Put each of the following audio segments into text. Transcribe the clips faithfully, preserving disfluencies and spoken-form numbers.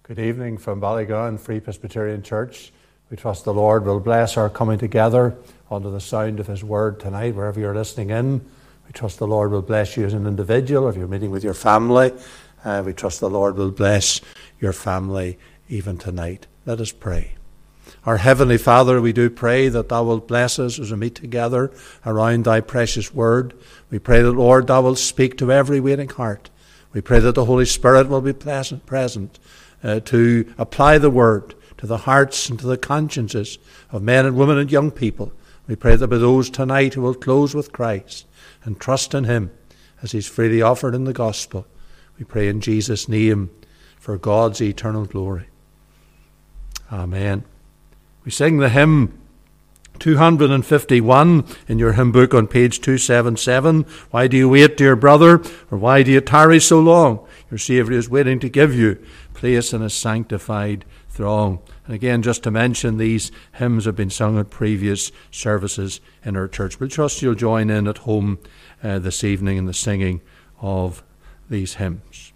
Good evening from Ballygowan Free Presbyterian Church. We trust the Lord will bless our coming together under the sound of His Word tonight, wherever you're listening in. We trust the Lord will bless you as an individual, if you're meeting with your family. Uh, we trust the Lord will bless your family even tonight. Let us pray. Our Heavenly Father, we do pray that Thou wilt bless us as we meet together around Thy precious Word. We pray that, Lord, Thou wilt speak to every waiting heart. We pray that the Holy Spirit will be pleasant, present uh, to apply the Word to the hearts and to the consciences of men and women and young people. We pray that by those tonight who will close with Christ and trust in Him as He's freely offered in the gospel. We pray in Jesus' name for God's eternal glory. Amen. We sing the hymn two hundred fifty-one in your hymn book on page two seventy-seven. Why do you wait, dear brother? Or why do you tarry so long? Your Saviour is waiting to give you place in His sanctified throng. And again, just to mention, these hymns have been sung at previous services in our church. We trust you'll join in at home uh, this evening in the singing of these hymns.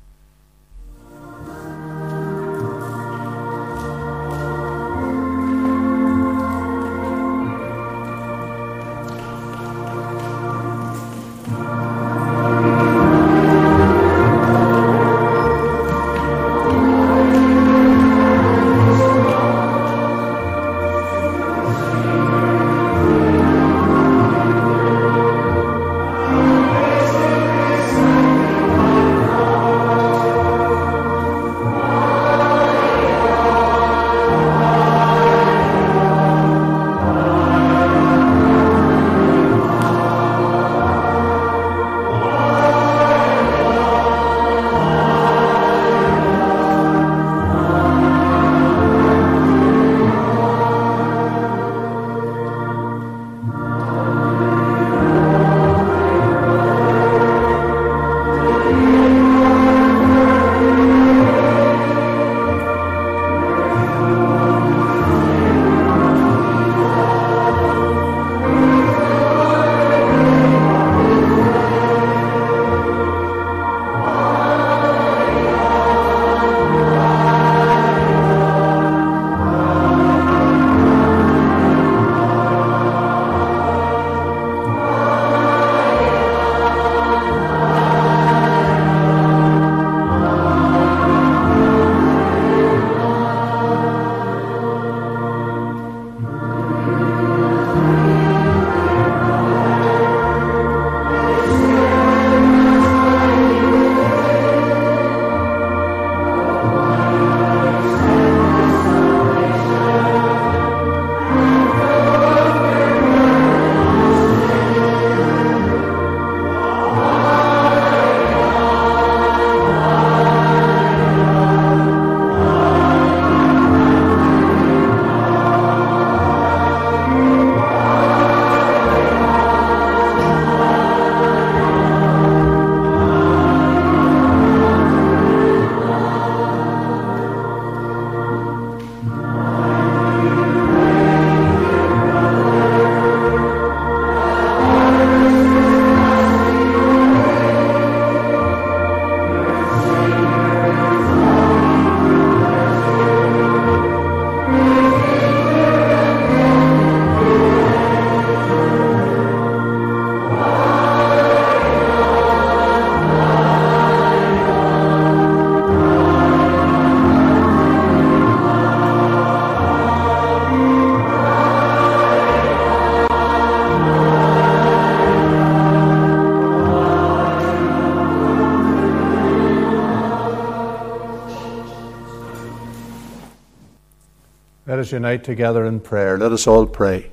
Let us unite together in prayer. Let us all pray.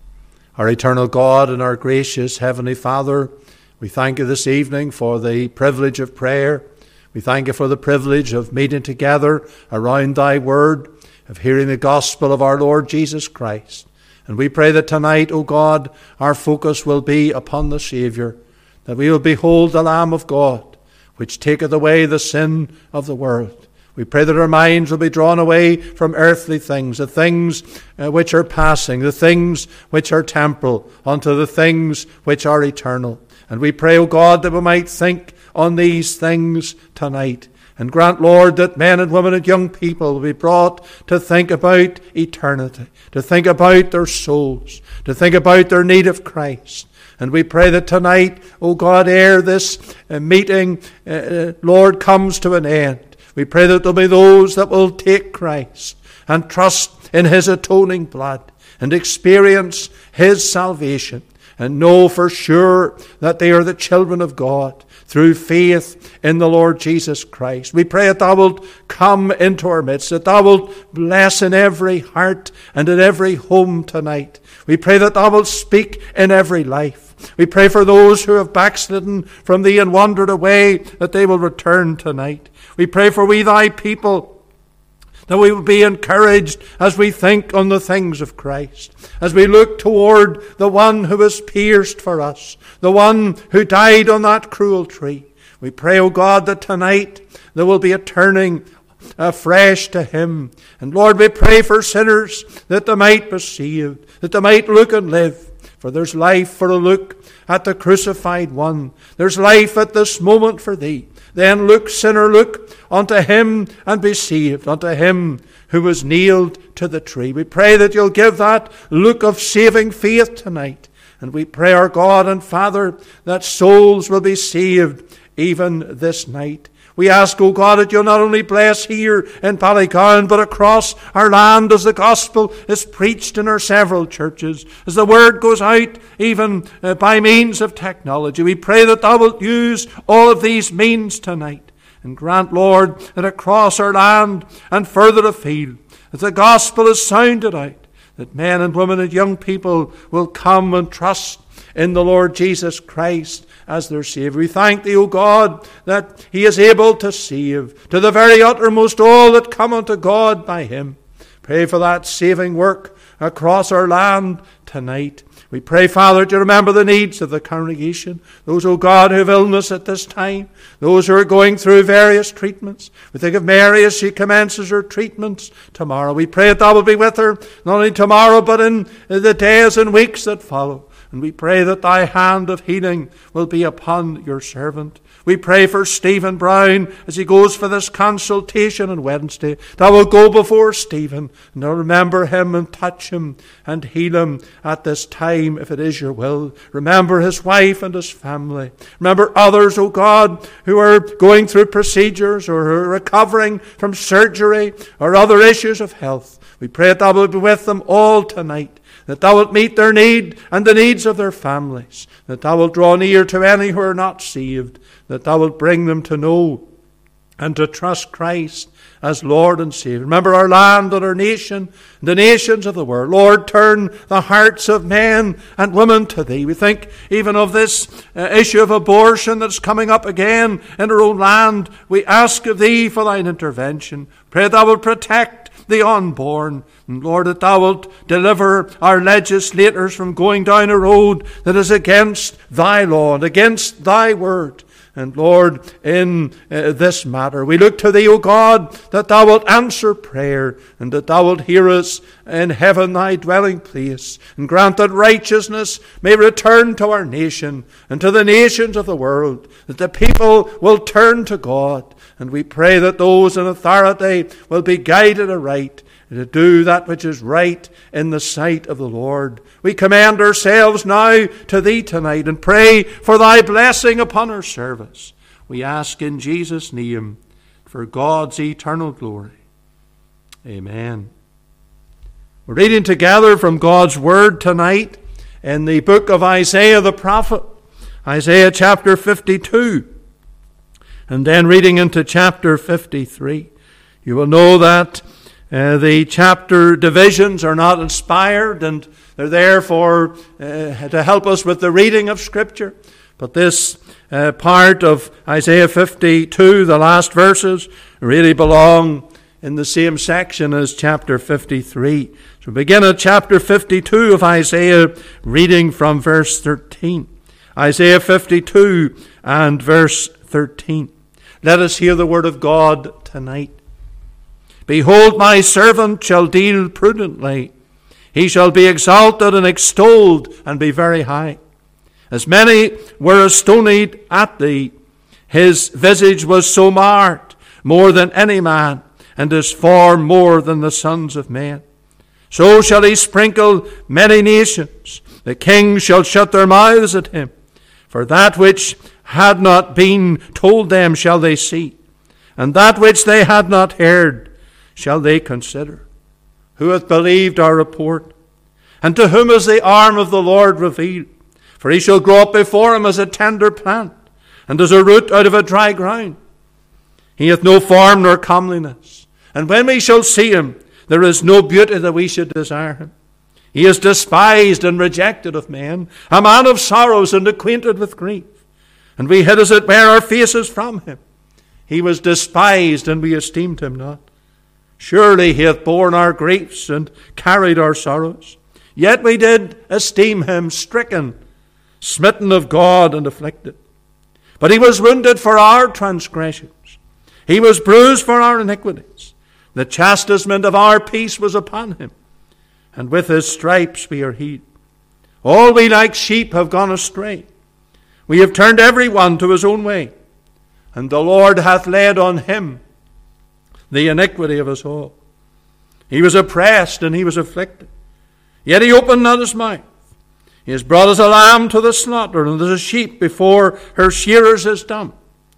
Our eternal God and our gracious Heavenly Father, we thank you this evening for the privilege of prayer. We thank you for the privilege of meeting together around Thy Word, of hearing the gospel of our Lord Jesus Christ. And we pray that tonight, O God, our focus will be upon the Saviour, that we will behold the Lamb of God, which taketh away the sin of the world. We pray that our minds will be drawn away from earthly things, the things uh, which are passing, the things which are temporal, unto the things which are eternal. And we pray, O God, that we might think on these things tonight, And grant, Lord, that men and women and young people will be brought to think about eternity, to think about their souls, to think about their need of Christ. And we pray that tonight, O God, ere this uh, meeting, uh, Lord, comes to an end, we pray that there will be those that will take Christ and trust in his atoning blood and experience his salvation and know for sure that they are the children of God through faith in the Lord Jesus Christ. We pray that thou wilt come into our midst, that thou wilt bless in every heart and in every home tonight. We pray that thou wilt speak in every life. We pray for those who have backslidden from thee and wandered away, that they will return tonight. We pray for we thy people, that we will be encouraged as we think on the things of Christ, as we look toward the one who was pierced for us, the one who died on that cruel tree. We pray, O God, that tonight there will be a turning afresh to him. And Lord, we pray for sinners that they might be saved, that they might look and live. For there's life for a look at the crucified one. There's life at this moment for thee. Then look, sinner, look unto him and be saved, unto him who was nailed to the tree. We pray that you'll give that look of saving faith tonight. And we pray, our God and Father, that souls will be saved even this night. We ask, O God, that you'll not only bless here in Ballygowan, but across our land as the gospel is preached in our several churches, as the word goes out even uh, by means of technology. We pray that thou wilt use all of these means tonight. And grant, Lord, that across our land and further afield, as the gospel is sounded out, that men and women and young people will come and trust in the Lord Jesus Christ as their Saviour. We thank thee, O God, that he is able to save to the very uttermost all that come unto God by him. Pray for that saving work across our land tonight. We pray, Father, to remember the needs of the congregation, those, O God, who have illness at this time, those who are going through various treatments. We think of Mary as she commences her treatments tomorrow. We pray that thou will be with her, not only tomorrow, but in the days and weeks that follow. And we pray that thy hand of healing will be upon your servant. We pray for Stephen Brown as he goes for this consultation on Wednesday. Thou will go before Stephen and thou remember him and touch him and heal him at this time if it is your will. Remember his wife and his family. Remember others, O God, who are going through procedures or who are recovering from surgery or other issues of health. We pray that thou wilt be with them all tonight, that thou wilt meet their need and the needs of their families, that thou wilt draw near to any who are not saved, that thou wilt bring them to know and to trust Christ as Lord and Savior. Remember our land and our nation, the nations of the world. Lord, turn the hearts of men and women to thee. We think even of this uh, issue of abortion that's coming up again in our own land. We ask of thee for thine intervention. Pray thou wilt protect the unborn. And Lord, that thou wilt deliver our legislators from going down a road that is against thy law and against thy word. And Lord, in uh, this matter, we look to thee, O God, that thou wilt answer prayer and that thou wilt hear us in heaven, thy dwelling place, and grant that righteousness may return to our nation and to the nations of the world, that the people will turn to God. And we pray that those in authority will be guided aright to do that which is right in the sight of the Lord. We commend ourselves now to thee tonight and pray for thy blessing upon our service. We ask in Jesus' name for God's eternal glory. Amen. We're reading together from God's word tonight in the book of Isaiah the prophet, Isaiah chapter fifty-two, and then reading into chapter fifty-three. You will know that Uh, the chapter divisions are not inspired and they're there for uh, to help us with the reading of Scripture. But this uh, part of Isaiah fifty-two, the last verses, really belong in the same section as chapter fifty-three. So begin at chapter fifty-two of Isaiah, reading from verse thirteen. Isaiah fifty-two and verse thirteen. Let us hear the word of God tonight. Behold, my servant shall deal prudently. He shall be exalted and extolled and be very high. As many were astonied at thee, his visage was so marred, more than any man, and is far more than the sons of men. So shall he sprinkle many nations. The kings shall shut their mouths at him. For that which had not been told them shall they see, and that which they had not heard shall they consider. Who hath believed our report? And to whom is the arm of the Lord revealed? For he shall grow up before him as a tender plant, and as a root out of a dry ground. He hath no form nor comeliness, and when we shall see him, there is no beauty that we should desire him. He is despised and rejected of men, a man of sorrows and acquainted with grief. And we hid as it were our faces from him. He was despised, and we esteemed him not. Surely he hath borne our griefs and carried our sorrows. Yet we did esteem him stricken, smitten of God, and afflicted. But he was wounded for our transgressions. He was bruised for our iniquities. The chastisement of our peace was upon him, and with his stripes we are healed. All we like sheep have gone astray. We have turned every one to his own way, and the Lord hath laid on him the iniquity of us all. He was oppressed and he was afflicted, yet he opened not his mouth. He is brought as a lamb to the slaughter, and as a sheep before her shearers is dumb.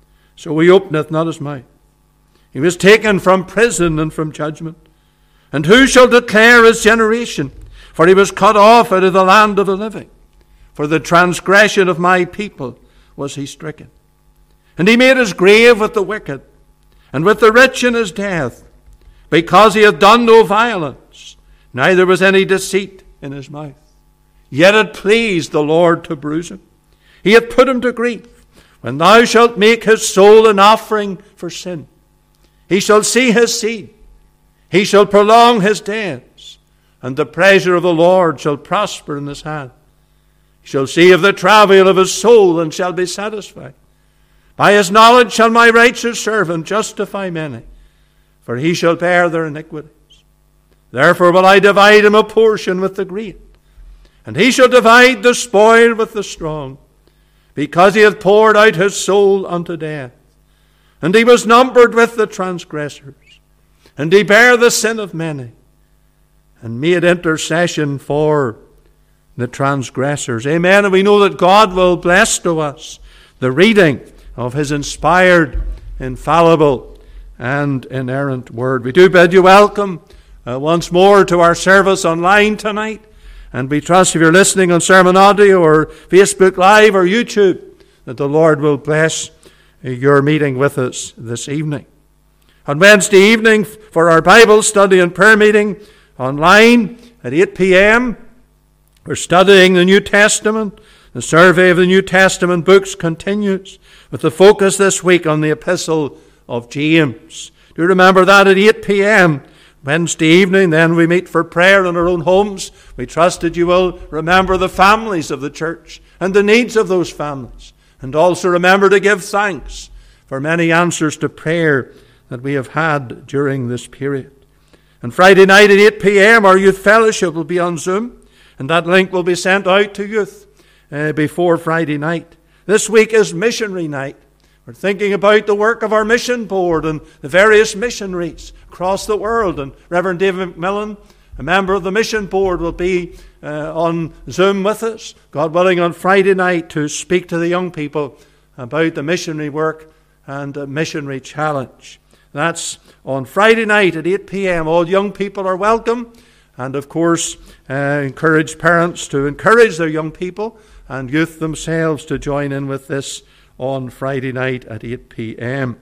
So he openeth not his mouth. He was taken from prison and from judgment. And who shall declare his generation? For he was cut off out of the land of the living. For the transgression of my people was he stricken. And he made his grave with the wicked, and with the rich in his death, because he hath done no violence, neither was any deceit in his mouth. Yet it pleased the Lord to bruise him. He hath put him to grief. When thou shalt make his soul an offering for sin, he shall see his seed. He shall prolong his days, and the pleasure of the Lord shall prosper in his hand. He shall see of the travail of his soul, and shall be satisfied. By his knowledge shall my righteous servant justify many, for he shall bear their iniquities. Therefore will I divide him a portion with the great, and he shall divide the spoil with the strong, because he hath poured out his soul unto death. And he was numbered with the transgressors, and he bare the sin of many, and made intercession for the transgressors. Amen. And we know that God will bless to us the reading of his inspired, infallible, and inerrant word. We do bid you welcome uh, once more to our service online tonight. And we trust if you're listening on Sermon Audio or Facebook Live or YouTube, that the Lord will bless your meeting with us this evening. On Wednesday evening, for our Bible study and prayer meeting online at eight p.m., we're studying the New Testament. The survey of the New Testament books continues, with the focus this week on the Epistle of James. Do remember that at eight p.m. Wednesday evening. Then we meet for prayer in our own homes. We trust that you will remember the families of the church and the needs of those families, and also remember to give thanks for many answers to prayer that we have had during this period. And Friday night at eight p.m. our youth fellowship will be on Zoom, and that link will be sent out to youth uh, before Friday night. This week is missionary night. We're thinking about the work of our mission board and the various missionaries across the world. And Reverend David McMillan, a member of the mission board, will be uh, on Zoom with us, God willing, on Friday night to speak to the young people about the missionary work and the missionary challenge. That's on Friday night at eight p.m. All young people are welcome. And of course, uh, encourage parents to encourage their young people and youth themselves to join in with this on Friday night at eight p.m.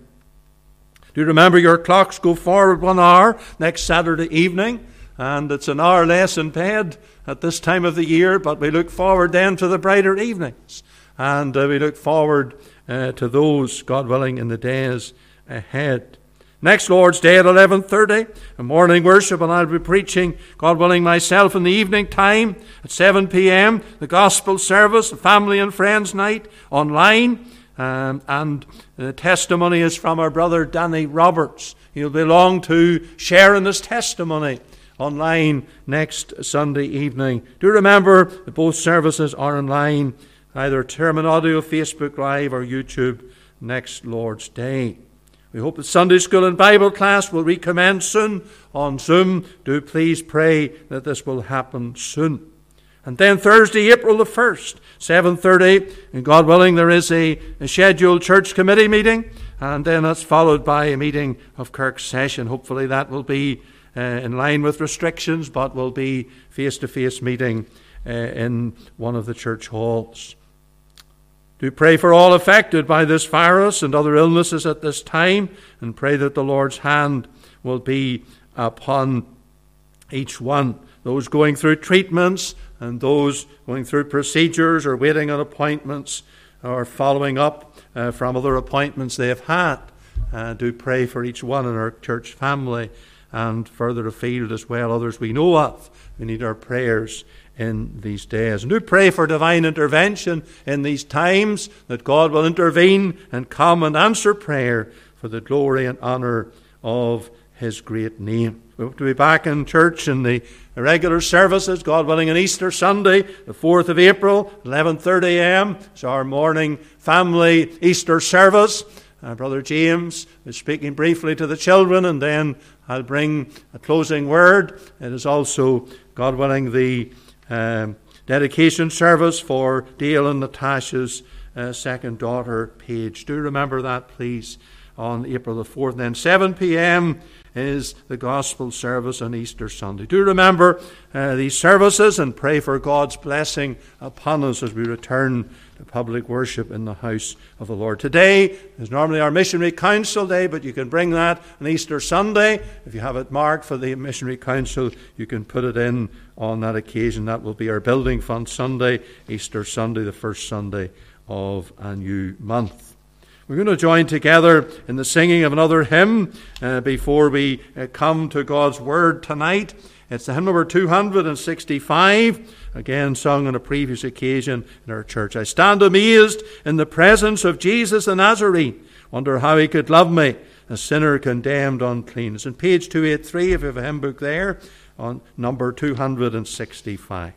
Do remember your clocks go forward one hour next Saturday evening, and it's an hour less in bed at this time of the year, but we look forward then to the brighter evenings, and uh, we look forward uh, to those, God willing, in the days ahead. Next Lord's Day at eleven thirty, a morning worship, and I'll be preaching, God willing, myself in the evening time at seven p.m. The gospel service, the family and friends night online, um, and the testimony is from our brother Danny Roberts. He'll be along to share in his testimony online next Sunday evening. Do remember that both services are online, either Sermon Audio, Facebook Live, or YouTube next Lord's Day. We hope that Sunday school and Bible class will recommence soon on Zoom. Do please pray that this will happen soon. And then Thursday, April the first, seven thirty, and God willing, there is a, a scheduled church committee meeting, and then that's followed by a meeting of Kirk session. Hopefully that will be uh, in line with restrictions, but will be face-to-face meeting uh, in one of the church halls. Do pray for all affected by this virus and other illnesses at this time, and pray that the Lord's hand will be upon each one. Those going through treatments and those going through procedures or waiting on appointments or following up uh, from other appointments they have had. Uh, do pray for each one in our church family and further afield as well, others we know of. We need our prayers in these days. And do pray for divine intervention in these times, that God will intervene and come and answer prayer for the glory and honour of his great name. We hope to be back in church in the regular services, God willing, on Easter Sunday, the fourth of April, eleven thirty a.m. is our morning family Easter service. Uh, Brother James is speaking briefly to the children, and then I'll bring a closing word. It is also, God willing, the um, dedication service for Dale and Natasha's uh, second daughter, Paige. Do remember that, please, on April the fourth. And then seven p.m. is the gospel service on Easter Sunday. Do remember uh, these services and pray for God's blessing upon us as we return to public worship in the house of the Lord. Today is normally our missionary council day, but you can bring that on Easter Sunday. If you have it marked for the missionary council, you can put it in on that occasion. That will be our building fund Sunday, Easter Sunday, the first Sunday of a new month. We're going to join together in the singing of another hymn uh, before we uh, come to God's Word tonight. It's the hymn number two hundred sixty-five, again sung on a previous occasion in our church. I stand amazed in the presence of Jesus the Nazarene. Wonder how he could love me, a sinner condemned unclean. It's on page two eighty-three, if you have a hymn book there, on number two hundred sixty-five.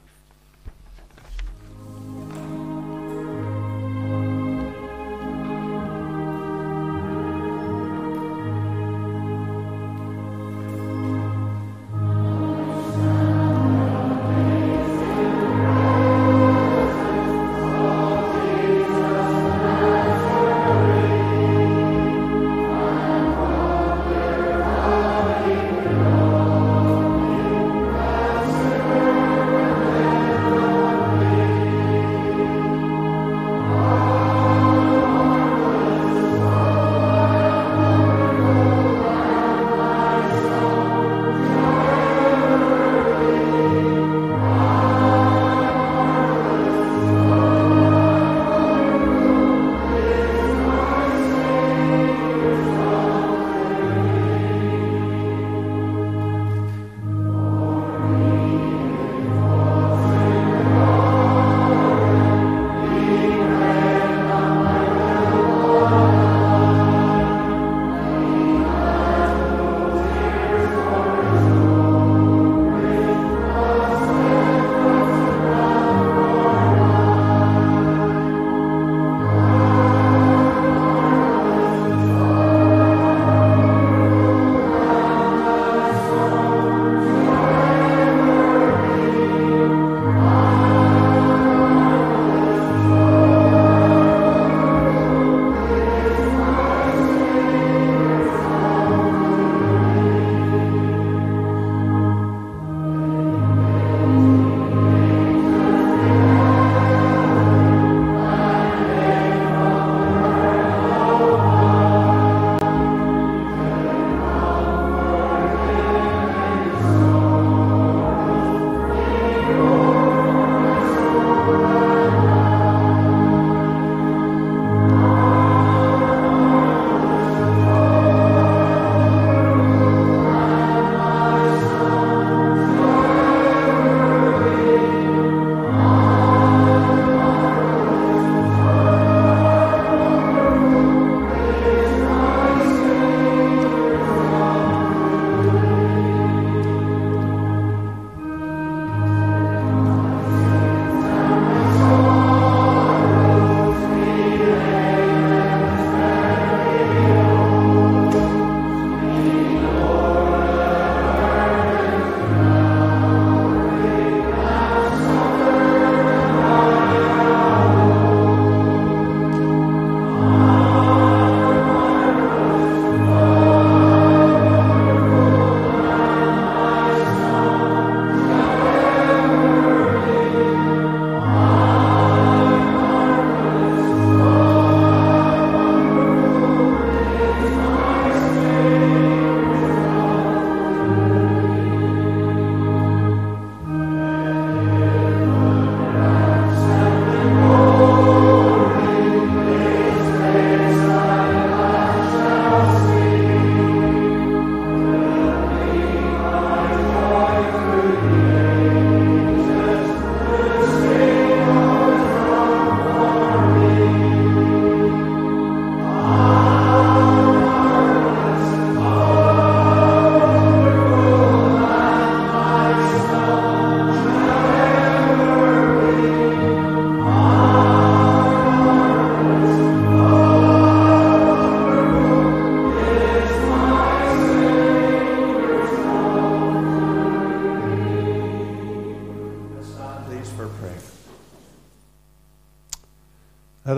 Thank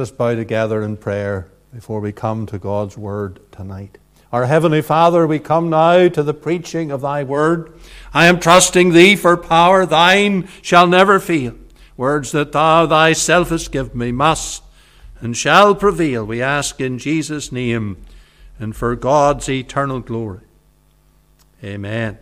us bow together in prayer before we come to God's word tonight. Our Heavenly Father, we come now to the preaching of thy word. I am trusting thee for power. Thine shall never fail. Words that thou thyself hast given me must and shall prevail. We ask in Jesus' name and for God's eternal glory. Amen.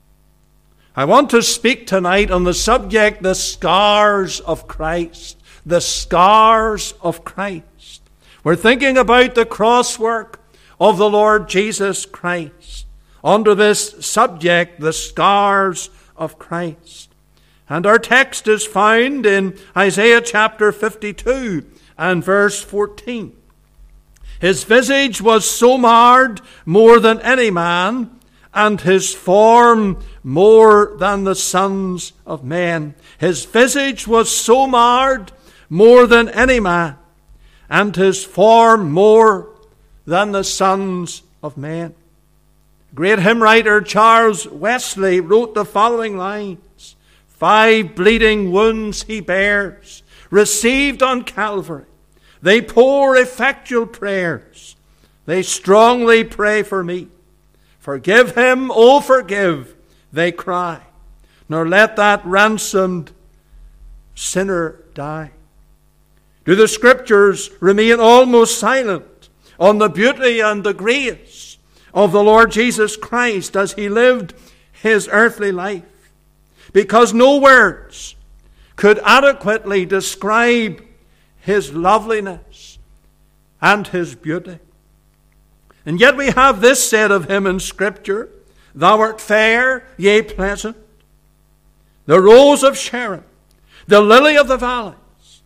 I want to speak tonight on the subject, the scars of Christ. The scars of Christ. We're thinking about the crosswork of the Lord Jesus Christ under this subject, the scars of Christ. And our text is found in Isaiah chapter fifty-two and verse fourteen. His visage was so marred more than any man, and his form more than the sons of men. His visage was so marred more than any man, and his form more than the sons of men. Great hymn writer Charles Wesley wrote the following lines. Five bleeding wounds he bears, received on Calvary. They pour effectual prayers. They strongly pray for me. Forgive him, oh forgive, they cry. Nor let that ransomed sinner die. Do the Scriptures remain almost silent on the beauty and the grace of the Lord Jesus Christ as he lived his earthly life? Because no words could adequately describe his loveliness and his beauty. And yet we have this said of him in Scripture, Thou art fair, yea, pleasant, the rose of Sharon, the lily of the valleys.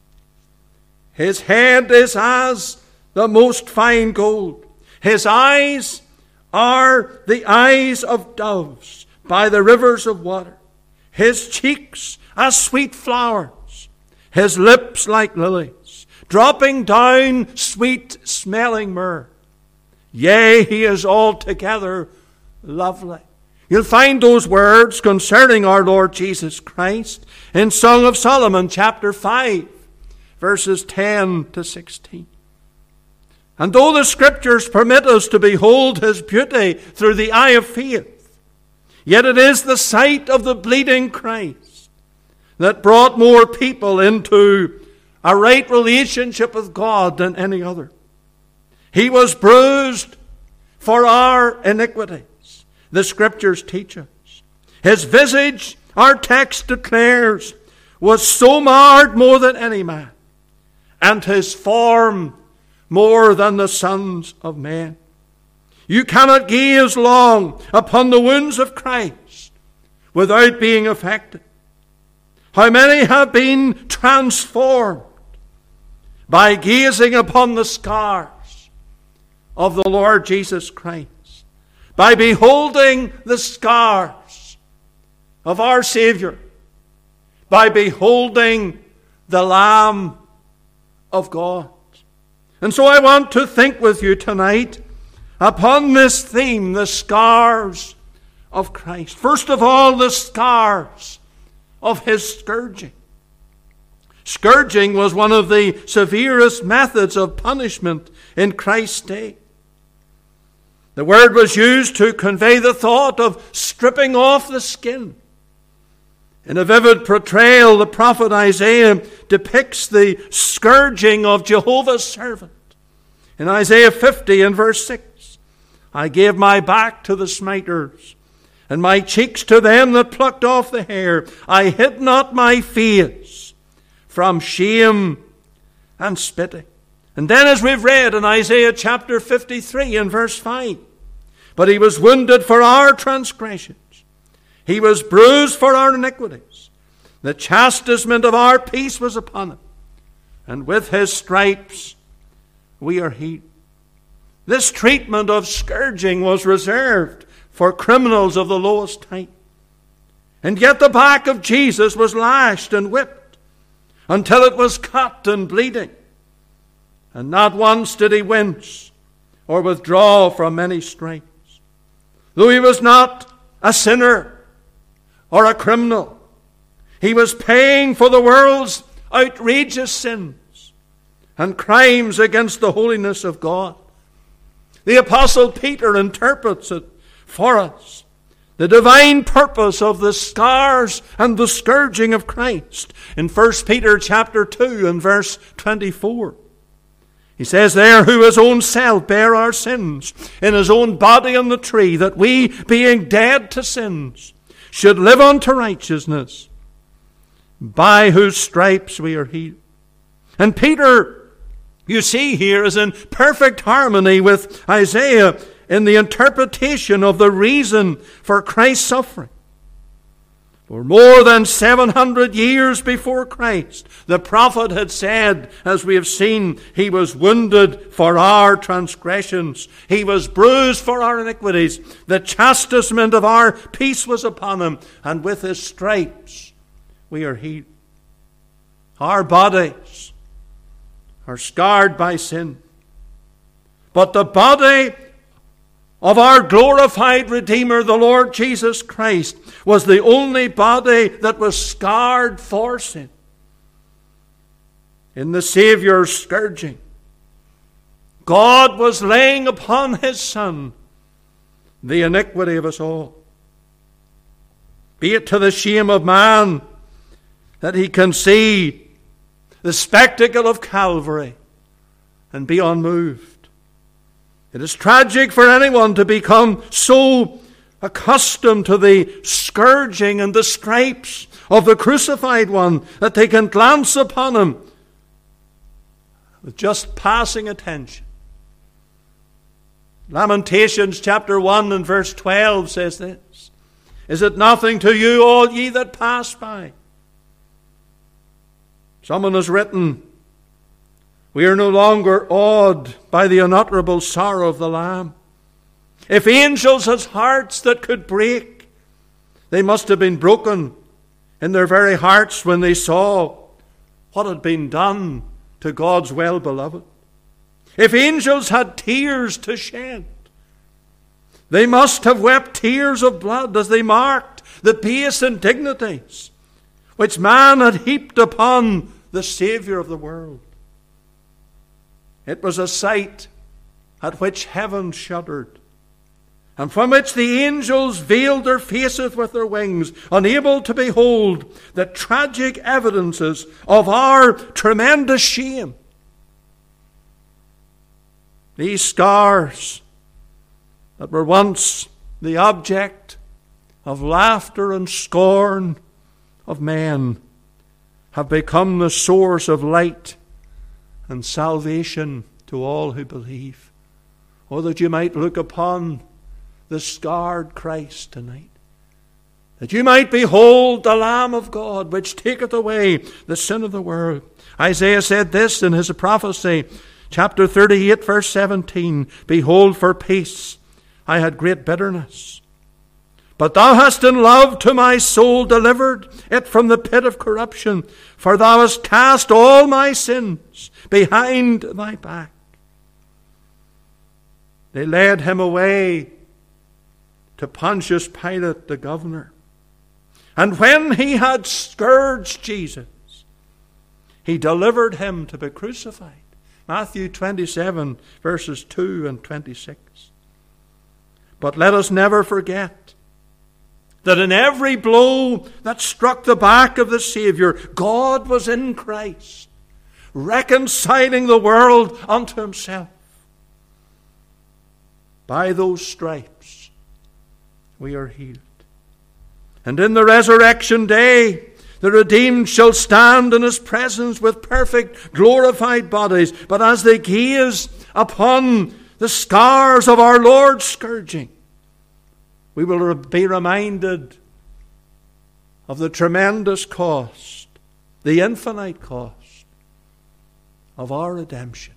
His head is as the most fine gold. His eyes are the eyes of doves by the rivers of water. His cheeks as sweet flowers. His lips like lilies, dropping down sweet-smelling myrrh. Yea, he is altogether lovely. You'll find those words concerning our Lord Jesus Christ in Song of Solomon, chapter five, verses ten to sixteen. And though the Scriptures permit us to behold his beauty through the eye of faith, yet it is the sight of the bleeding Christ that brought more people into a right relationship with God than any other. He was bruised for our iniquities, the Scriptures teach us. His visage, our text declares, was so marred more than any man, and his form more than the sons of men. You cannot gaze long upon the wounds of Christ without being affected. How many have been transformed by gazing upon the scars of the Lord Jesus Christ, by beholding the scars of our Savior, by beholding the Lamb of God. And so I want to think with you tonight upon this theme, the scars of Christ. First of all, the scars of his scourging. Scourging was one of the severest methods of punishment in Christ's day. The word was used to convey the thought of stripping off the skin. In a vivid portrayal, the prophet Isaiah depicts the scourging of Jehovah's servant. In Isaiah fifty and verse six, I gave my back to the smiters, and my cheeks to them that plucked off the hair. I hid not my face from shame and spitting. And then, as we've read in Isaiah chapter fifty-three and verse five, but he was wounded for our transgressions. He was bruised for our iniquities. The chastisement of our peace was upon him, and with his stripes we are healed. This treatment of scourging was reserved for criminals of the lowest type. And yet the back of Jesus was lashed and whipped until it was cut and bleeding. And not once did he wince or withdraw from many stripes. Though he was not a sinner or a criminal, he was paying for the world's outrageous sins and crimes against the holiness of God. The Apostle Peter interprets it for us. The divine purpose of the scars and the scourging of Christ in First Peter chapter two and verse twenty-four. He says there, who his own self bare our sins in his own body on the tree, that we, being dead to sins, should live unto righteousness, by whose stripes we are healed. And Peter, you see here, is in perfect harmony with Isaiah in the interpretation of the reason for Christ's suffering. For more than seven hundred years before Christ, the prophet had said, as we have seen, he was wounded for our transgressions. He was bruised for our iniquities. The chastisement of our peace was upon him, and with his stripes we are healed. Our bodies are scarred by sin, but the body of our glorified Redeemer, the Lord Jesus Christ, was the only body that was scarred for sin. In the Saviour's scourging, God was laying upon his Son the iniquity of us all. Be it to the shame of man that he can see the spectacle of Calvary and be unmoved. It is tragic for anyone to become so accustomed to the scourging and the stripes of the crucified one that they can glance upon him with just passing attention. Lamentations chapter one and verse twelve says this, is it nothing to you, all ye that pass by? Someone has written, we are no longer awed by the unutterable sorrow of the Lamb. If angels had hearts that could break, they must have been broken in their very hearts when they saw what had been done to God's well-beloved. If angels had tears to shed, they must have wept tears of blood as they marked the base indignities which man had heaped upon the Saviour of the world. It was a sight at which heaven shuddered, and from which the angels veiled their faces with their wings, unable to behold the tragic evidences of our tremendous shame. These scars that were once the object of laughter and scorn of men have become the source of light and salvation to all who believe. Oh, that you might look upon the scarred Christ tonight, that you might behold the Lamb of God, which taketh away the sin of the world. Isaiah said this in his prophecy, chapter thirty-eight, verse seventeen, behold, for peace I had great bitterness, but thou hast in love to my soul delivered it from the pit of corruption, for thou hast cast all my sins behind thy back. They led him away to Pontius Pilate, the governor. And when he had scourged Jesus, he delivered him to be crucified. Matthew twenty-seven, verses two and twenty-six. But let us never forget that in every blow that struck the back of the Saviour, God was in Christ, reconciling the world unto himself. By those stripes we are healed. And in the resurrection day, the redeemed shall stand in his presence with perfect, glorified bodies. But as they gaze upon the scars of our Lord's scourging, we will be reminded of the tremendous cost, the infinite cost of our redemption.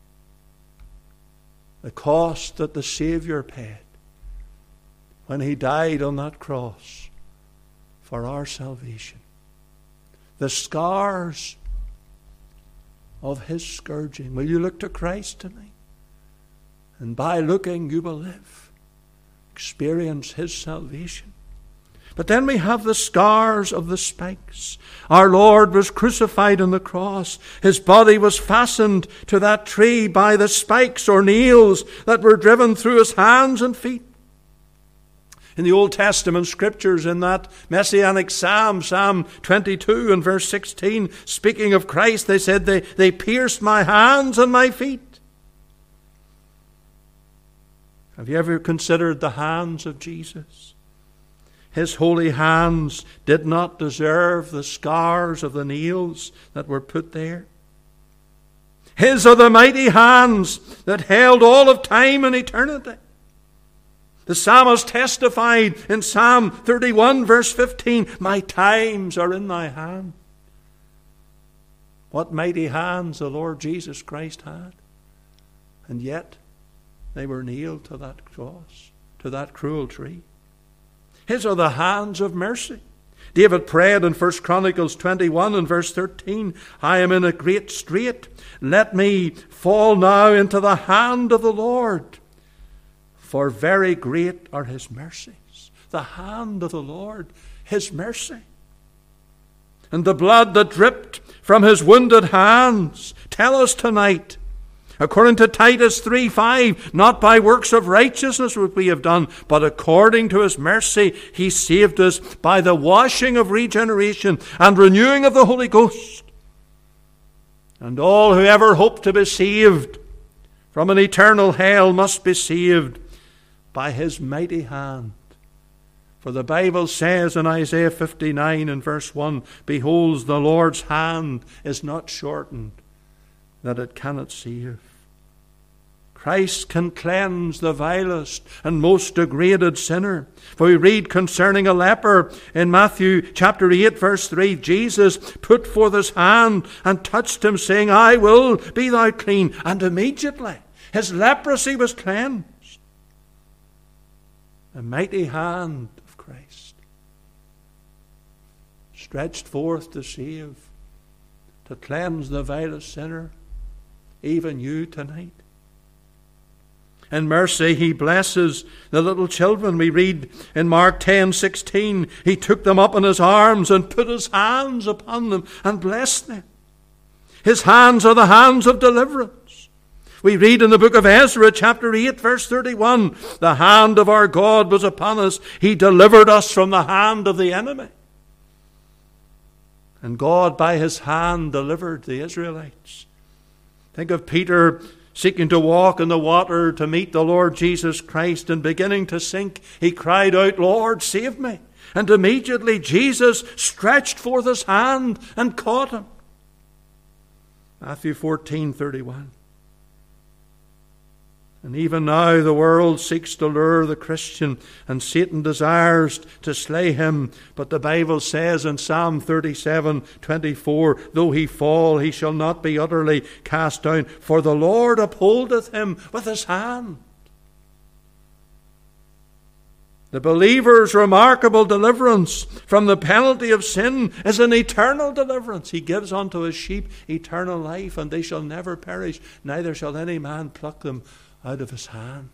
The cost that the Saviour paid when he died on that cross for our salvation. The scars of his scourging. Will you look to Christ tonight? And by looking you will live. Experience his salvation. But then we have the scars of the spikes. Our Lord was crucified on the cross. His body was fastened to that tree by the spikes or nails that were driven through his hands and feet. In the Old Testament scriptures, in that messianic psalm, Psalm twenty-two and verse sixteen, speaking of Christ, they said, they, they pierced my hands and my feet. Have you ever considered the hands of Jesus? His holy hands did not deserve the scars of the nails that were put there. His are the mighty hands that held all of time and eternity. The psalmist testified in Psalm thirty-one verse fifteen, my times are in thy hand. What mighty hands the Lord Jesus Christ had. And yet they were nailed to that cross, to that cruel tree. His are the hands of mercy. David prayed in First Chronicles twenty-one and verse thirteen, I am in a great strait. Let me fall now into the hand of the Lord. For very great are his mercies. The hand of the Lord, his mercy. And the blood that dripped from his wounded hands, tell us tonight, according to Titus three five, not by works of righteousness which we have done, but according to his mercy he saved us by the washing of regeneration and renewing of the Holy Ghost. And all who ever hope to be saved from an eternal hell must be saved by his mighty hand. For the Bible says in Isaiah fifty-nine and verse one, behold, the Lord's hand is not shortened, that it cannot save. Christ can cleanse the vilest and most degraded sinner. For we read concerning a leper in Matthew chapter eight verse three, Jesus put forth his hand and touched him, saying, I will, be thou clean. And immediately his leprosy was cleansed. The mighty hand of Christ stretched forth to save, to cleanse the vilest sinner, even you tonight. In mercy he blesses the little children. We read in Mark ten sixteen, he took them up in his arms and put his hands upon them and blessed them. His hands are the hands of deliverance. We read in the book of Ezra chapter eight verse thirty-one, the hand of our God was upon us. He delivered us from the hand of the enemy. And God by his hand delivered the Israelites. Think of Peter seeking to walk in the water to meet the Lord Jesus Christ, and beginning to sink, he cried out, Lord, save me. And immediately Jesus stretched forth his hand and caught him. Matthew fourteen thirty-one. And even now the world seeks to lure the Christian, and Satan desires to slay him. But the Bible says in Psalm thirty-seven twenty-four, though he fall, he shall not be utterly cast down, for the Lord upholdeth him with his hand. The believer's remarkable deliverance from the penalty of sin is an eternal deliverance. He gives unto his sheep eternal life, and they shall never perish, neither shall any man pluck them out of his hand.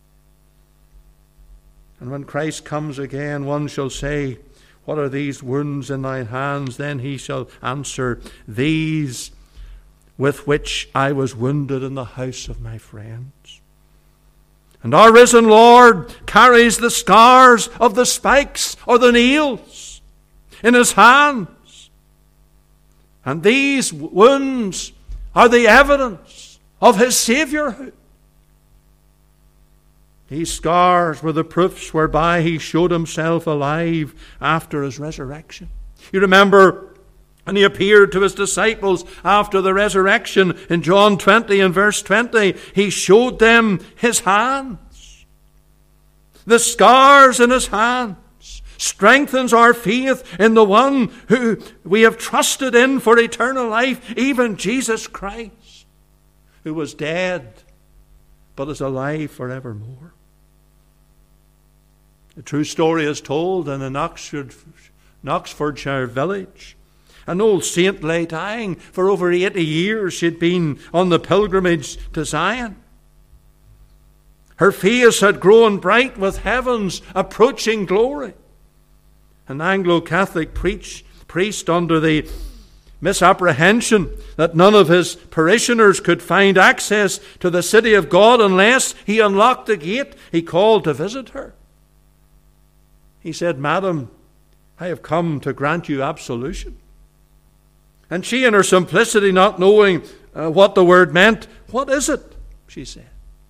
And when Christ comes again, one shall say, what are these wounds in thine hands? Then he shall answer, these with which I was wounded in the house of my friends. And our risen Lord carries the scars of the spikes or the nails in his hands. And these wounds are the evidence of his Saviourhood. These scars were the proofs whereby he showed himself alive after his resurrection. You remember when he appeared to his disciples after the resurrection in John twenty and verse twenty, he showed them his hands. The scars in his hands strengthens our faith in the one who we have trusted in for eternal life, even Jesus Christ, who was dead but is alive forevermore. The true story is told in an Oxford, Oxfordshire village. An old saint lay dying. For over eighty years she had been on the pilgrimage to Zion. Her face had grown bright with heaven's approaching glory. an Anglo-Catholic preach, priest under the misapprehension that none of his parishioners could find access to the city of God unless he unlocked the gate, he called to visit her. He said, "Madam, I have come to grant you absolution." And she, in her simplicity, not knowing uh, what the word meant, "What is it?" she said.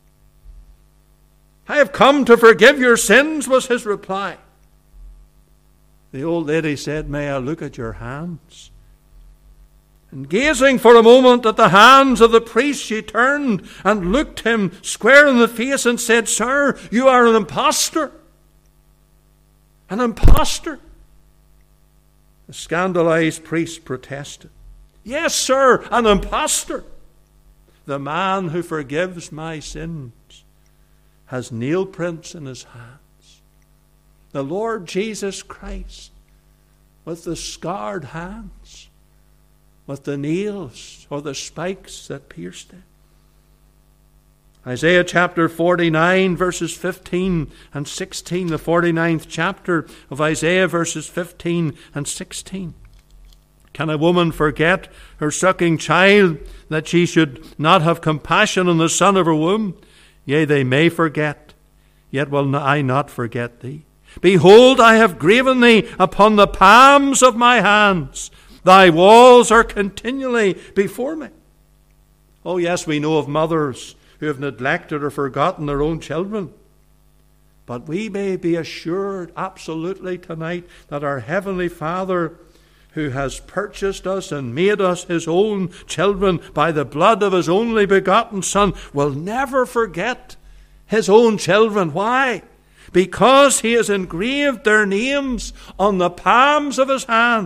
"I have come to forgive your sins," was his reply. The old lady said, "May I look at your hands?" And gazing for a moment at the hands of the priest, she turned and looked him square in the face and said, "Sir, you are an impostor. An impostor." The scandalized priest protested, "Yes, sir, an impostor. The man who forgives my sins has nail prints in his hands. The Lord Jesus Christ, with the scarred hands, with the nails or the spikes that pierced him." Isaiah chapter forty-nine, verses fifteen and sixteen, the forty-ninth chapter of Isaiah, verses fifteen and sixteen. Can a woman forget her sucking child, that she should not have compassion on the son of her womb? Yea, they may forget, yet will I not forget thee. Behold, I have graven thee upon the palms of my hands. Thy walls are continually before me. Oh yes, we know of mothers who have neglected or forgotten their own children. But we may be assured absolutely tonight that our Heavenly Father, who has purchased us and made us his own children by the blood of his only begotten Son, will never forget his own children. Why? Because he has engraved their names on the palms of his hands.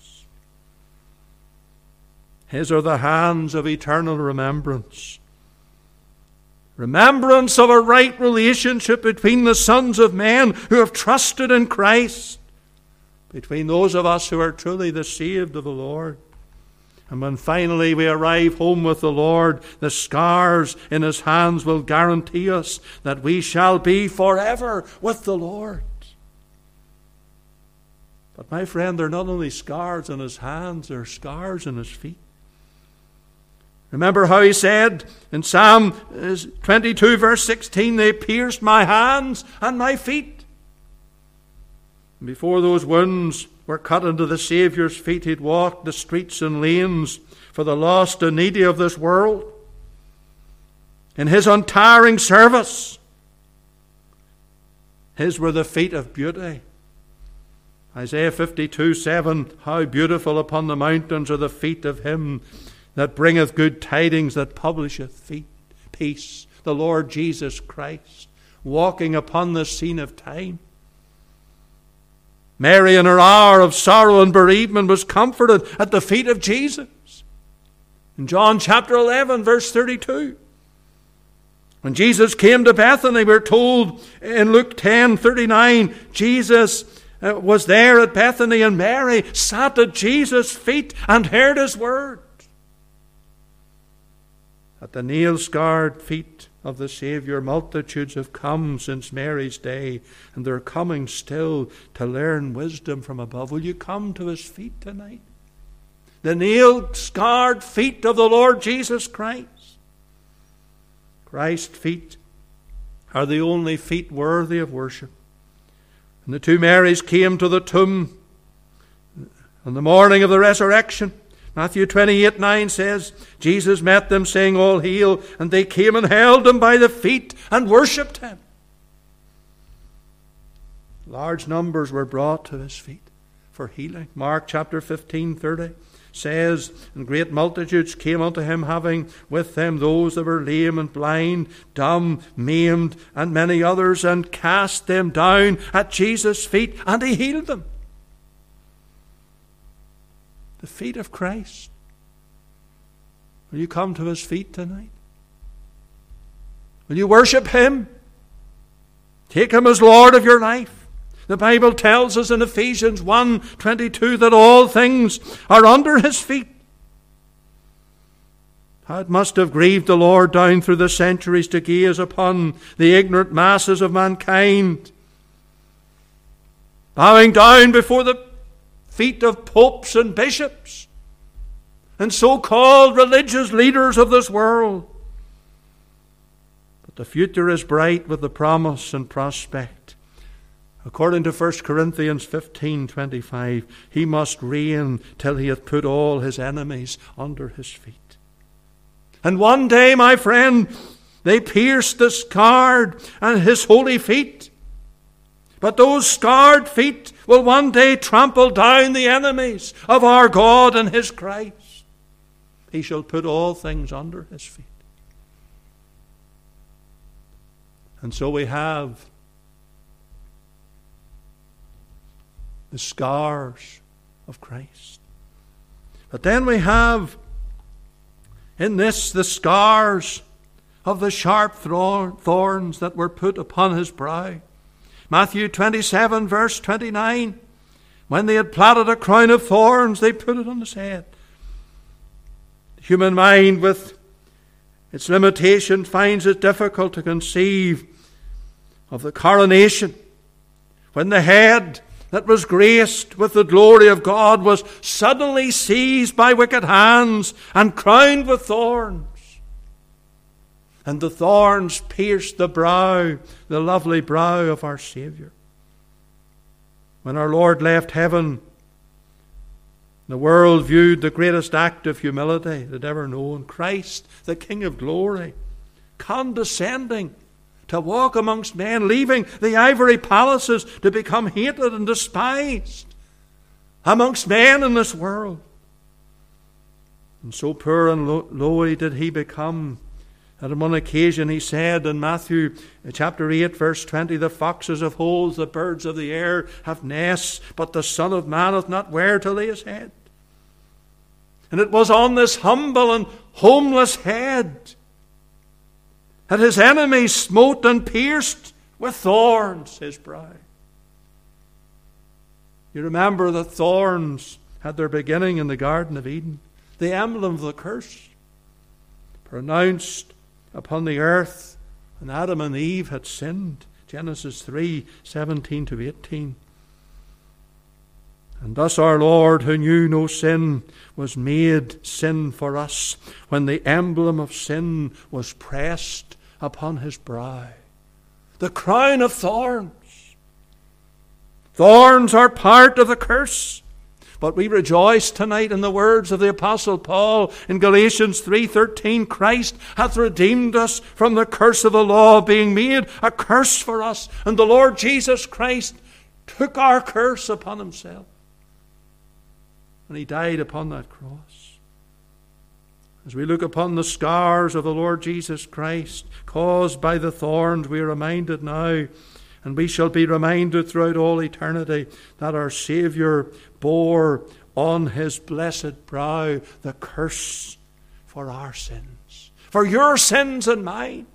His are the hands of eternal remembrance. Remembrance of a right relationship between the sons of men who have trusted in Christ, between those of us who are truly the saved of the Lord. And when finally we arrive home with the Lord, the scars in his hands will guarantee us that we shall be forever with the Lord. But my friend, they're not only scars in his hands, they're scars in his feet. Remember how he said in Psalm twenty-two, verse sixteen, "They pierced my hands and my feet." And before those wounds were cut into the Saviour's feet, he'd walked the streets and lanes for the lost and needy of this world. In his untiring service, his were the feet of beauty. Isaiah fifty-two, seven, "How beautiful upon the mountains are the feet of him that bringeth good tidings, that publisheth peace." The Lord Jesus Christ, walking upon the scene of time. Mary, in her hour of sorrow and bereavement, was comforted at the feet of Jesus. In John chapter eleven, verse thirty-two, when Jesus came to Bethany, we're told in Luke ten, thirty-nine, Jesus was there at Bethany, and Mary sat at Jesus' feet and heard his word. At the nail-scarred feet of the Saviour, multitudes have come since Mary's day, and they're coming still to learn wisdom from above. Will you come to his feet tonight? The nail-scarred feet of the Lord Jesus Christ. Christ's feet are the only feet worthy of worship. And the two Marys came to the tomb on the morning of the resurrection. Matthew twenty-eight, nine says, Jesus met them, saying, "All hail," and they came and held him by the feet and worshipped him. Large numbers were brought to his feet for healing. Mark chapter fifteen, thirty says, "And great multitudes came unto him, having with them those that were lame and blind, dumb, maimed, and many others, and cast them down at Jesus' feet, and he healed them." The feet of Christ. Will you come to his feet tonight? Will you worship him? Take him as Lord of your life. The Bible tells us in Ephesians one twenty-two that all things are under his feet. How it must have grieved the Lord down through the centuries to gaze upon the ignorant masses of mankind bowing down before the feet of popes and bishops and so-called religious leaders of this world. But the future is bright with the promise and prospect. According to First Corinthians fifteen twenty-five, he must reign till he hath put all his enemies under his feet. And one day, my friend, they pierced the scarred and his holy feet. But those scarred feet will one day trample down the enemies of our God and his Christ. He shall put all things under his feet. And so we have the scars of Christ. But then we have in this the scars of the sharp thorns that were put upon his brow. Matthew twenty-seven, verse twenty-nine. When they had plaited a crown of thorns, they put it on his head. The human mind, with its limitation, finds it difficult to conceive of the coronation, when the head that was graced with the glory of God was suddenly seized by wicked hands and crowned with thorns. And the thorns pierced the brow, the lovely brow of our Saviour. When our Lord left heaven, the world viewed the greatest act of humility that ever known. Christ, the King of glory, condescending to walk amongst men, leaving the ivory palaces to become hated and despised amongst men in this world. And so poor and lowly did he become, that on one occasion he said in Matthew chapter eight, verse twenty, the foxes have holes, the birds of the air have nests, but the Son of Man hath not where to lay his head. And it was on this humble and homeless head that his enemies smote and pierced with thorns his brow. You remember that thorns had their beginning in the Garden of Eden, the emblem of the curse pronounced upon the earth when Adam and Eve had sinned. Genesis three, seventeen to eighteen. And thus our Lord, who knew no sin, was made sin for us when the emblem of sin was pressed upon his brow. The crown of thorns. Thorns are part of the curse. But we rejoice tonight in the words of the Apostle Paul in Galatians three thirteen. Christ hath redeemed us from the curse of the law, being made a curse for us. And the Lord Jesus Christ took our curse upon himself. And he died upon that cross. As we look upon the scars of the Lord Jesus Christ, caused by the thorns, we are reminded now, and we shall be reminded throughout all eternity, that our Saviour bore on his blessed brow the curse for our sins, for your sins and mine.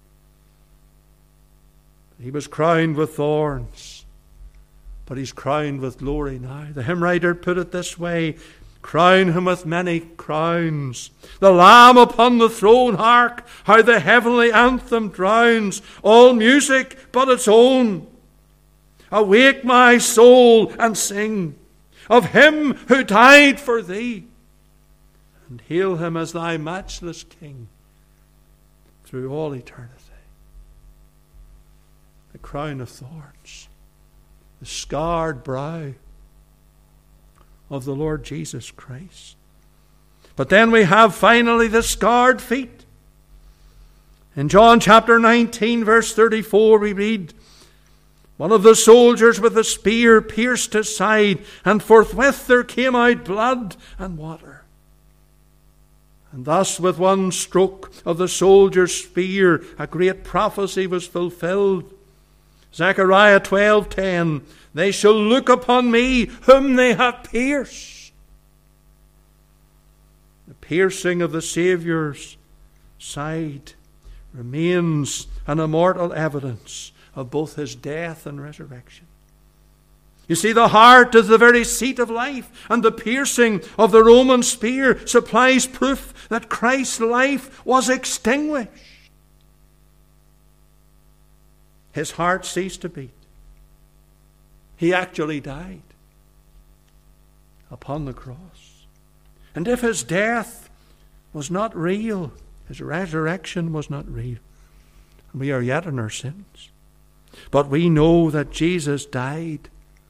He was crowned with thorns, but he's crowned with glory now. The hymn writer put it this way: crown him with many crowns. The Lamb upon the throne, hark, how the heavenly anthem drowns all music but its own. Awake, my soul, and sing of him who died for thee, and hail him as thy matchless King through all eternity. The crown of thorns, the scarred brow of the Lord Jesus Christ. But then we have finally the scarred feet. In John chapter nineteen, verse thirty-four, we read, one of the soldiers with a spear pierced his side, and forthwith there came out blood and water. And thus with one stroke of the soldier's spear, a great prophecy was fulfilled. Zechariah twelve ten, they shall look upon me whom they have pierced. The piercing of the Saviour's side remains an immortal evidence of both his death and resurrection. You see, the heart is the very seat of life, and the piercing of the Roman spear supplies proof that Christ's life was extinguished. His heart ceased to beat. He actually died upon the cross. And if his death was not real, his resurrection was not real, we are yet in our sins. But we know that Jesus died.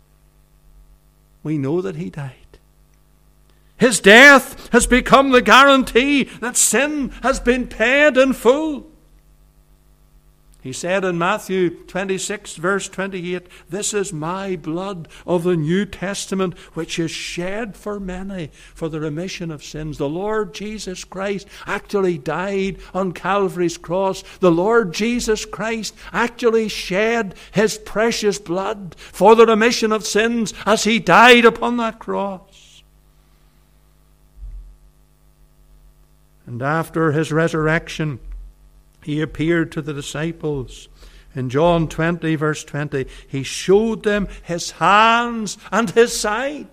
We know that he died. His death has become the guarantee that sin has been paid in full. He said in Matthew twenty-six, verse twenty-eight, "This is my blood of the New Testament, which is shed for many for the remission of sins." The Lord Jesus Christ actually died on Calvary's cross. The Lord Jesus Christ actually shed his precious blood for the remission of sins as he died upon that cross. And after his resurrection, he appeared to the disciples. In John twenty, verse twenty, he showed them his hands and his side.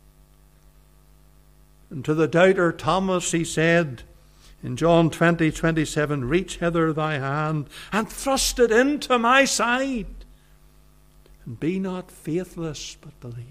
And to the doubter Thomas he said, in John twenty, twenty-seven, "Reach hither thy hand, and thrust it into my side. And be not faithless, but believing."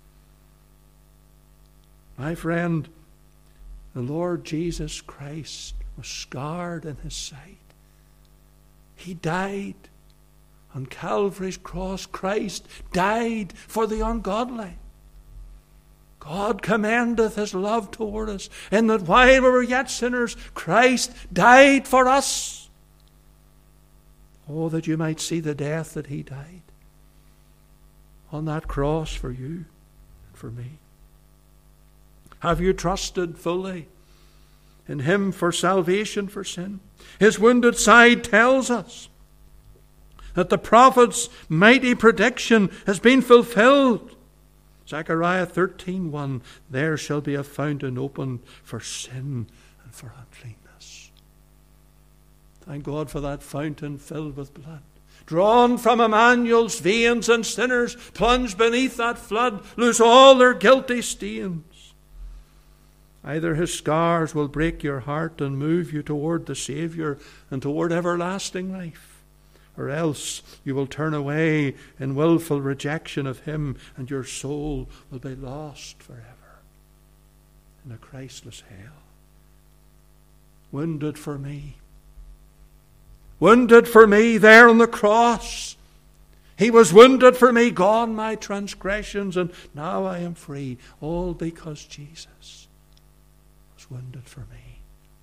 My friend, the Lord Jesus Christ was scarred in his side. He died on Calvary's cross. Christ died for the ungodly. God commendeth his love toward us, in that while we were yet sinners, Christ died for us. Oh, that you might see the death that he died on that cross for you and for me. Have you trusted fully in him for salvation for sin? His wounded side tells us that the prophet's mighty prediction has been fulfilled. Zechariah thirteen one, "There shall be a fountain opened for sin and for uncleanness." Thank God for that fountain filled with blood, drawn from Emmanuel's veins, and sinners plunged beneath that flood lose all their guilty stains. Either his scars will break your heart and move you toward the Saviour and toward everlasting life, or else you will turn away in willful rejection of him, and your soul will be lost forever in a Christless hell. Wounded for me. Wounded for me there on the cross. He was wounded for me, gone my transgressions, and now I am free, all because Jesus wounded for me.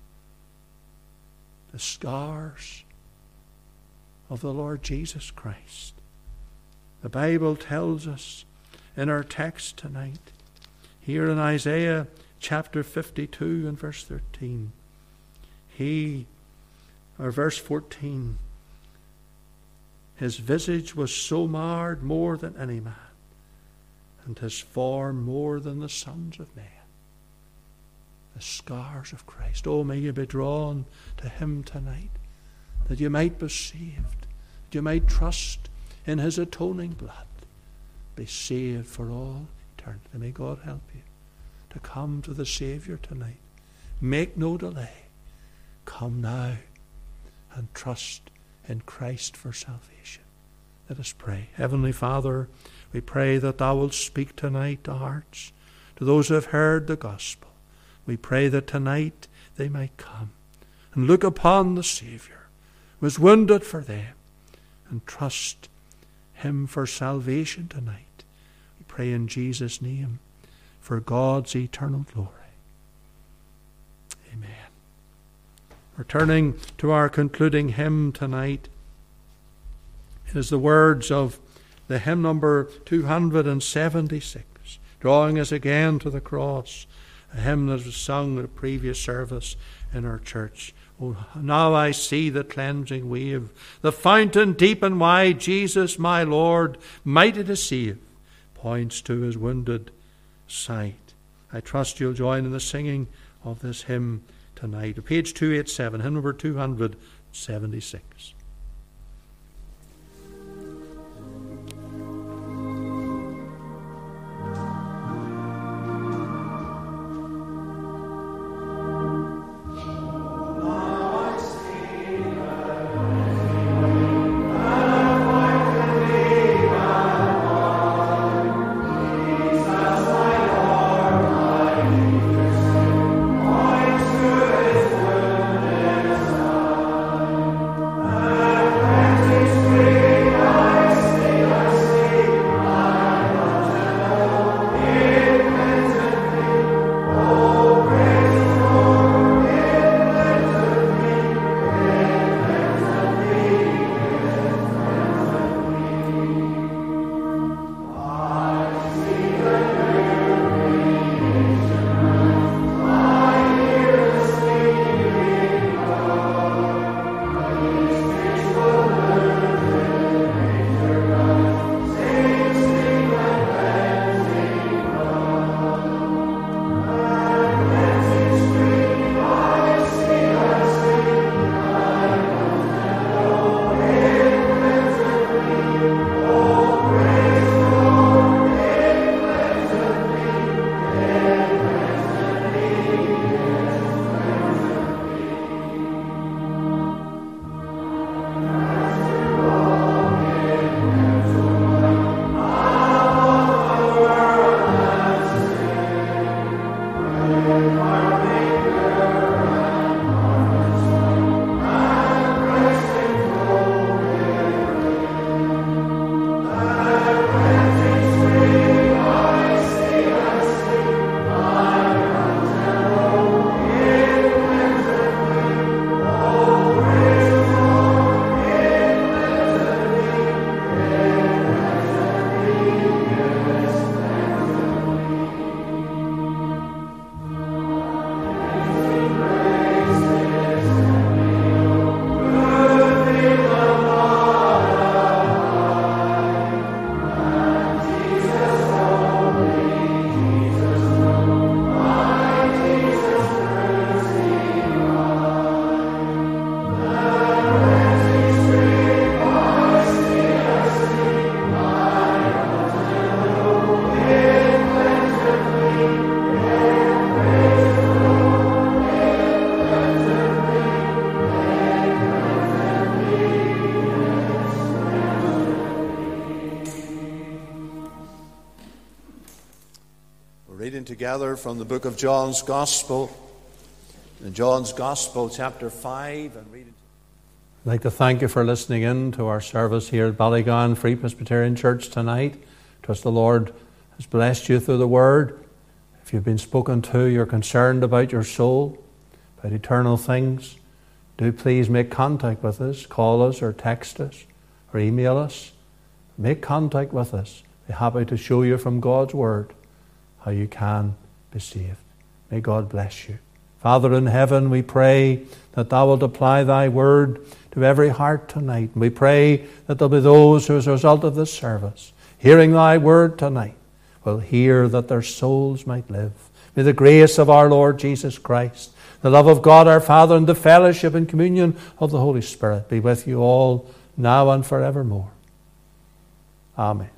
The scars of the Lord Jesus Christ. The Bible tells us in our text tonight, here in Isaiah chapter fifty-two and verse thirteen, he, or verse fourteen, his visage was so marred more than any man, and his form more than the sons of men. The scars of Christ. Oh, may you be drawn to him tonight, that you might be saved, that you might trust in his atoning blood, be saved for all eternity. May God help you to come to the Saviour tonight. Make no delay. Come now and trust in Christ for salvation. Let us pray. Heavenly Father, we pray that thou wilt speak tonight to hearts, to those who have heard the gospel. We pray that tonight they might come and look upon the Saviour who was wounded for them and trust him for salvation tonight. We pray in Jesus' name for God's eternal glory. Amen. Returning to our concluding hymn tonight, it is the words of the hymn number two hundred seventy-six, drawing us again to the cross. A hymn that was sung at a previous service in our church. Oh, now I see the cleansing wave, the fountain deep and wide. Jesus, my Lord, mighty to save, points to his wounded side. I trust you'll join in the singing of this hymn tonight. Page two eighty-seven, hymn number two hundred seventy-six. Reading together from the book of John's Gospel, in John's Gospel, chapter five. And reading. I'd like to thank you for listening in to our service here at Ballygon Free Presbyterian Church tonight. Trust the Lord has blessed you through the Word. If you've been spoken to, you're concerned about your soul, about eternal things, do please make contact with us. Call us or text us or email us. Make contact with us. Be happy to show you from God's Word how you can be saved. May God bless you. Father in heaven, we pray that thou wilt apply thy word to every heart tonight. And we pray that there'll be those who, as a result of this service, hearing thy word tonight, will hear that their souls might live. May the grace of our Lord Jesus Christ, the love of God our Father, and the fellowship and communion of the Holy Spirit be with you all now and forevermore. Amen.